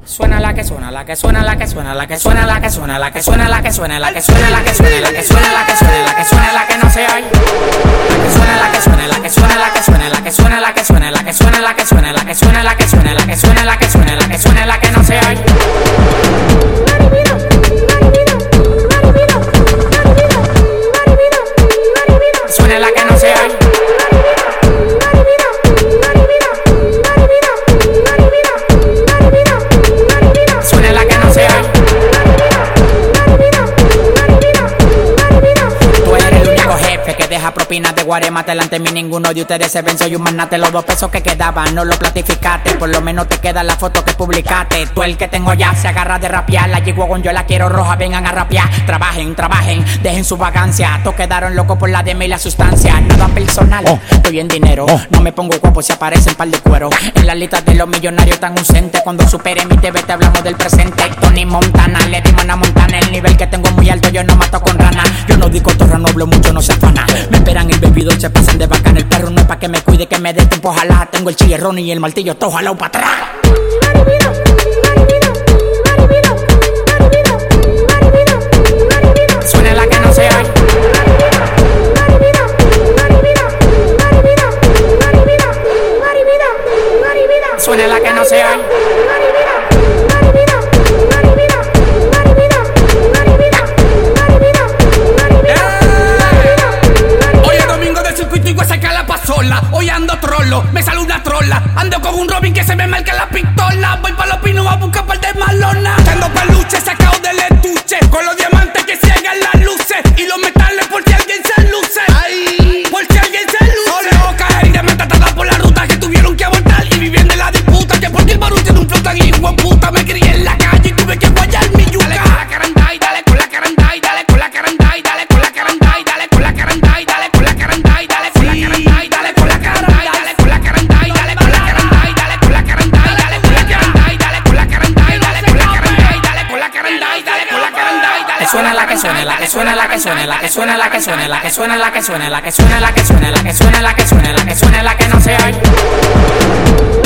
Suena la que suena, la que suena, la que suena, la que suena, la que suena, la que suena, la que suena, la que suena, la que suena, la que suena, la que suena, la que suena, la que no se oye. La que suena, la que suena, la que suena, la que suena, la que suena, la que suena, la que suena, la que suena, la que suena, la que suena, la que suena, la que suena, la que suena, la que no se oye. Suena la que no se oye. Suena la que no se oye. Tú eres el único jefe que deja propinas de guarema. Delante de mí ninguno de ustedes se ven. Soy un magnate. Los 2 pesos que quedaban no lo platificaste. Por lo menos te queda la foto que publicaste. Tú el que tengo ya se agarra de rapear. La G-Wagon yo la quiero roja, vengan a rapear. Trabajen, trabajen, dejen su vagancia. Todos quedaron locos por la dema y la sustancia. Nada personal, estoy en dinero. No me pongo guapo si aparecen par de cuero. En la lista de los millonarios tan ausentes. Cuando supere mi TV te hablamos del presente. Tony Montana, le dimos una montana. El nivel que tengo es muy alto, yo no mato con rana. Yo no digo torra, no hablo mucho, no se afana. Me esperan el bebido, se pasan de bacán. El perro no es pa' que me cuide, que me dé tiempo, ojalá. Tengo el chillerrón y el martillo, todo jalado pa' atrás. Suena la que no se oye. Suena la que no se oye. Hoy es domingo de circuito y voy a sacar la pasola. Hoy ando trolo, me sale una trola. Ando con un Robin que se me marca la pistola. Voy pa' los pinos a buscar par de malona. Tengo peluche sacado del estuche, con los diamantes que ciegan las luces y los metales por si alguien se luce. Ay, por si alguien se luce. Solo caer de metatada por la ruta que tuvieron que abortar y viviendo en la disputa. Que porque el barul tiene un flota y hijo de puta. Me crié en la calle y tuve que guayar mi yuca. Dale con la caranda y dale con la caranda y dale con la caranda y dale con la caranda y dale con la caranda y dale con la caranda y dale con la caranda y dale con la caranda y dale con la caranda y dale con la caranda y dale con la caranda y dale con la caranda y dale con la caranda y dale con la caranda y dale con la caranda y dale con la caranda y dale. Suena la que suena, la que suena, la que suena, la que suena, la que suena, la que suena, la que suena, la que suena, la que suena, la que suena, la que suena, la que suena, la que no se oye.